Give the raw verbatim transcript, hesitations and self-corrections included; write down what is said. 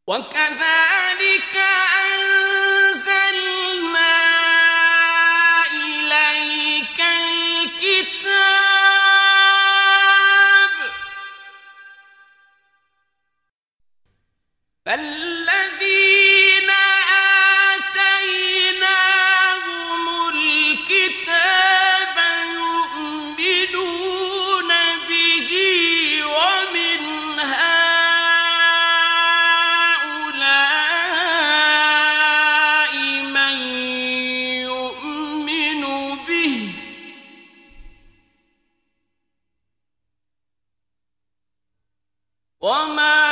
وكذلك أنزلنا إليك الكتاب فالذين آتيناهم الكتاب يؤمنون به ومن هؤلاء من يؤمن به وما